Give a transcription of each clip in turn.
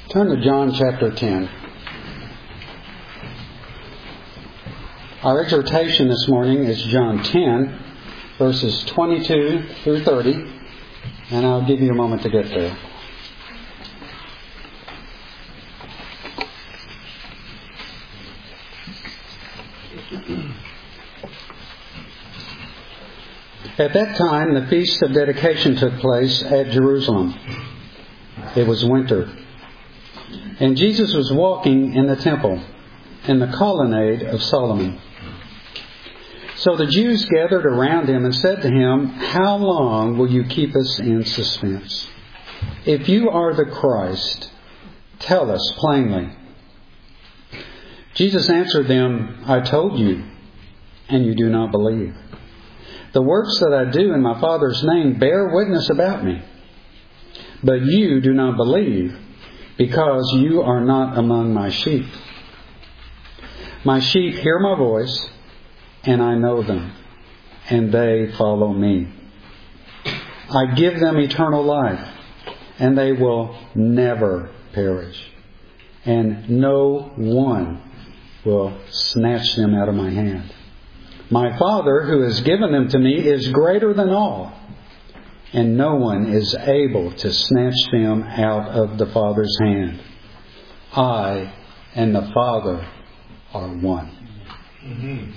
Turn to John chapter 10. Our exhortation this morning is John 10, verses 22 through 30, and I'll give you a moment to get there. At that time, the Feast of Dedication took place at Jerusalem. It was winter. And Jesus was walking in the temple, in the colonnade of Solomon. So the Jews gathered around him and said to him, "How long will you keep us in suspense? If you are the Christ, tell us plainly." Jesus answered them, "I told you, and you do not believe. The works that I do in my Father's name bear witness about me. But you do not believe, because you are not among my sheep. My sheep hear my voice, and I know them, and they follow me. I give them eternal life, and they will never perish, and no one will snatch them out of my hand. My Father, who has given them to me, is greater than all, and no one is able to snatch them out of the Father's hand. I and the Father are one." Mm-hmm.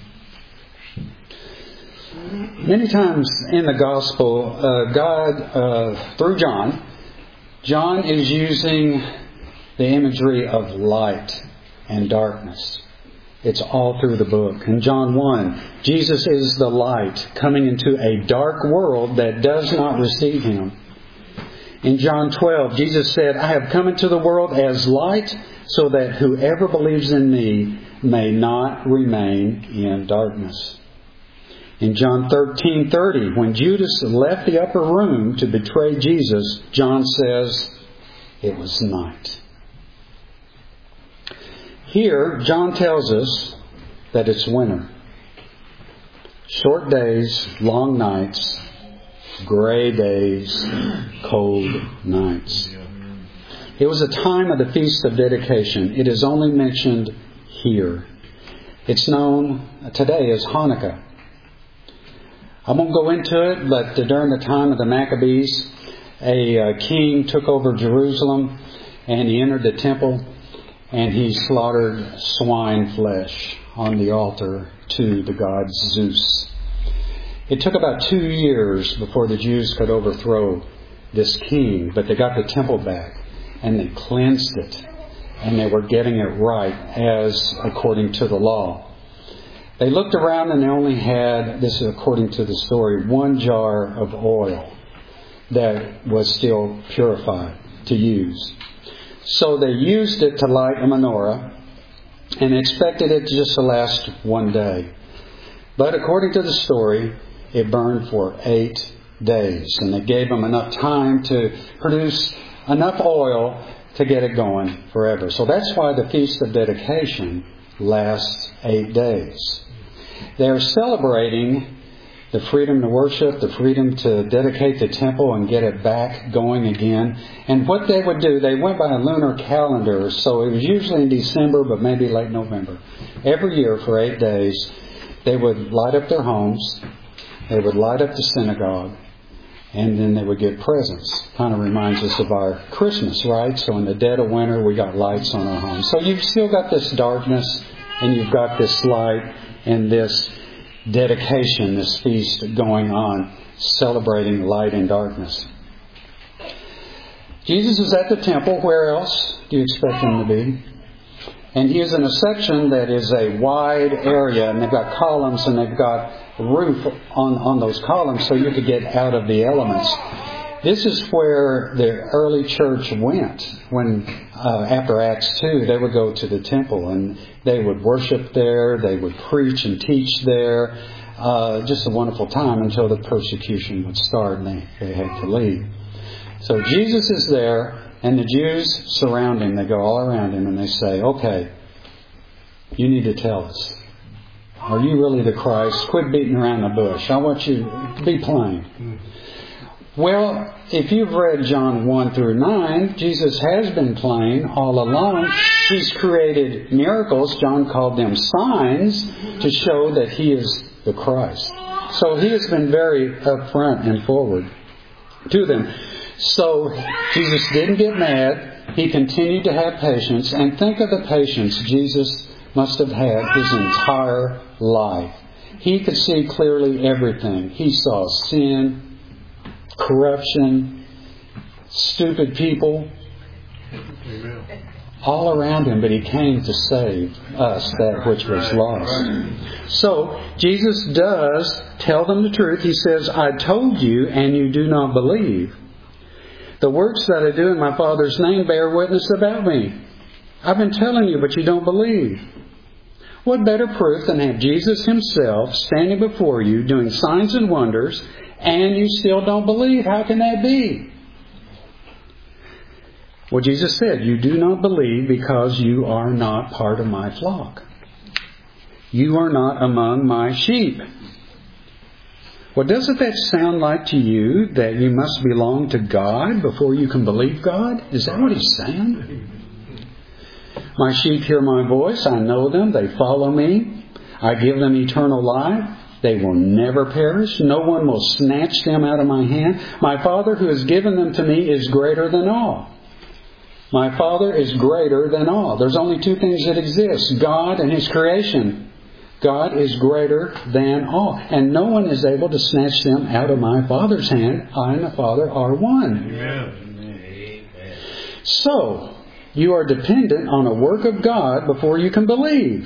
Many times in the Gospel, God, through John is using the imagery of light and darkness. It's all through the book. In John 1, Jesus is the light coming into a dark world that does not receive Him. In John 12, Jesus said, "I have come into the world as light so that whoever believes in me may not remain in darkness." In John 13:30, when Judas left the upper room to betray Jesus, John says, "It was night." Here, John tells us that it's winter. Short days, long nights, gray days, cold nights. It was a time of the Feast of Dedication. It is only mentioned here. It's known today as Hanukkah. I won't go into it, but during the time of the Maccabees, a king took over Jerusalem and he entered the temple and he slaughtered swine flesh on the altar to the god Zeus. It took about 2 years before the Jews could overthrow this king, but they got the temple back and they cleansed it and they were getting it right as according to the law. They looked around and they only had, this is according to the story, 1 jar of oil that was still purified to use. So they used it to light a menorah and expected it just to last 1 day. But according to the story, it burned for 8 days. And they gave them enough time to produce enough oil to get it going forever. So that's why the Feast of Dedication lasts 8 days. They're celebrating the freedom to worship, the freedom to dedicate the temple and get it back going again. And what they would do, they went by a lunar calendar, so it was usually in December, but maybe late November. Every year for 8 days, they would light up their homes, they would light up the synagogue, and then they would get presents. Kind of reminds us of our Christmas, right? So in the dead of winter, we got lights on our homes. So you've still got this darkness, and you've got this light, and this dedication, this feast going on, celebrating light and darkness. Jesus is at the temple. Where else do you expect Him to be? And He is in a section that is a wide area, and they've got columns and they've got a roof on those columns so you could get out of the elements. This is where the early church went when, after Acts 2, they would go to the temple and they would worship there, they would preach and teach there. Just a wonderful time until the persecution would start and they had to leave. So Jesus is there and the Jews surround Him. They go all around Him and they say, "Okay, you need to tell us. Are you really the Christ? Quit beating around the bush. I want you to be plain. Well, if you've read John 1 through 9, Jesus has been plain all along. He's created miracles. John called them signs to show that He is the Christ. So He has been very upfront and forward to them. So Jesus didn't get mad. He continued to have patience. And think of the patience Jesus must have had His entire life. He could see clearly everything. He saw sin, corruption, stupid people, all around Him, but He came to save us, that which was lost. So, Jesus does tell them the truth. He says, I told you, and you do not believe. The works that I do in my Father's name bear witness about me. I've been telling you, but you don't believe. What better proof than have Jesus Himself standing before you doing signs and wonders, and you still don't believe? How can that be? Well, Jesus said, you do not believe because you are not part of my flock. You are not among my sheep. Well, doesn't that sound like to you that you must belong to God before you can believe God? Is that what He's saying? My sheep hear my voice. I know them. They follow me. I give them eternal life. They will never perish. No one will snatch them out of my hand. My Father who has given them to me is greater than all. My Father is greater than all. There's only two things that exist: God and His creation. God is greater than all. And no one is able to snatch them out of my Father's hand. I and the Father are one. Amen. So, you are dependent on a work of God before you can believe.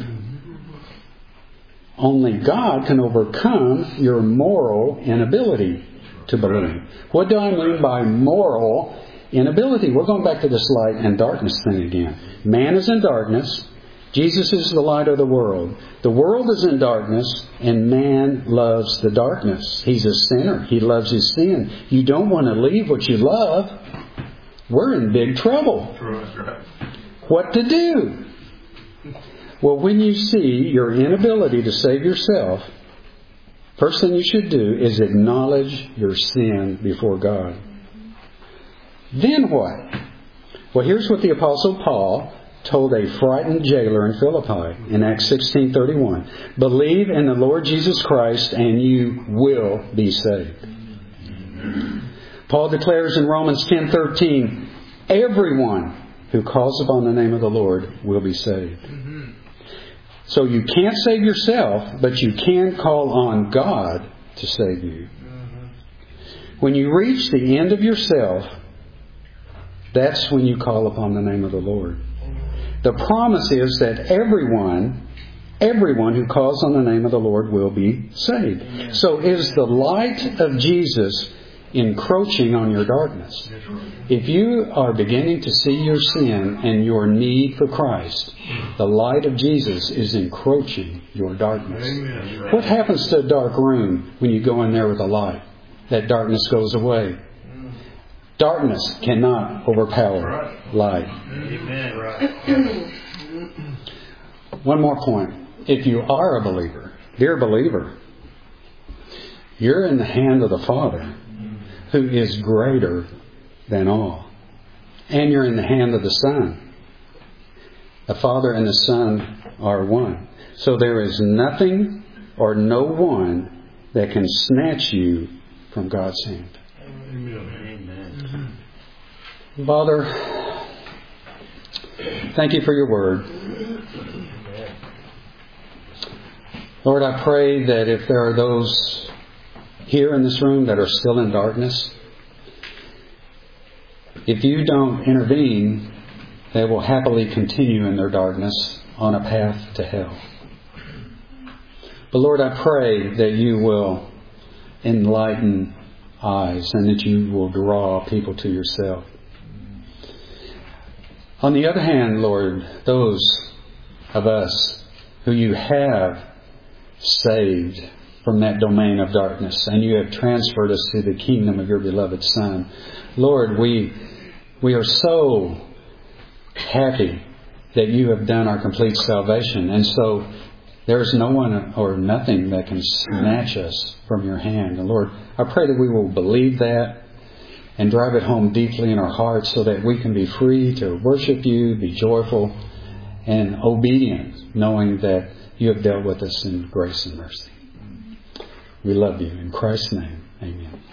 Only God can overcome your moral inability to believe. What do I mean by moral inability? We're going back to this light and darkness thing again. Man is in darkness. Jesus is the light of the world. The world is in darkness, and man loves the darkness. He's a sinner. He loves his sin. You don't want to leave what you love. We're in big trouble. What to do? Well, when you see your inability to save yourself, first thing you should do is acknowledge your sin before God. Then what? Well, here's what the Apostle Paul told a frightened jailer in Philippi in Acts 16:31. Believe in the Lord Jesus Christ and you will be saved. Paul declares in Romans 10:13, everyone who calls upon the name of the Lord will be saved. So you can't save yourself, but you can call on God to save you. When you reach the end of yourself, that's when you call upon the name of the Lord. The promise is that everyone who calls on the name of the Lord will be saved. So is the light of Jesus encroaching on your darkness? If you are beginning to see your sin and your need for Christ, the light of Jesus is encroaching your darkness. What happens to a dark room when you go in there with a light? That darkness goes away. Darkness cannot overpower light. One more point. If you are a believer, dear believer, you're in the hand of the Father, who is greater than all. And you're in the hand of the Son. The Father and the Son are one. So there is nothing or no one that can snatch you from God's hand. Amen. Father, thank you for your word. Lord, I pray that if there are those here in this room that are still in darkness, if you don't intervene, they will happily continue in their darkness on a path to hell. But Lord, I pray that you will enlighten eyes and that you will draw people to yourself. On the other hand, Lord, those of us who you have saved from that domain of darkness and you have transferred us to the kingdom of your beloved Son, Lord, we are so happy that you have done our complete salvation. And so there is no one or nothing that can snatch us from your hand. And Lord, I pray that we will believe that, and drive it home deeply in our hearts so that we can be free to worship You, be joyful and obedient, knowing that You have dealt with us in grace and mercy. We love You. In Christ's name, amen.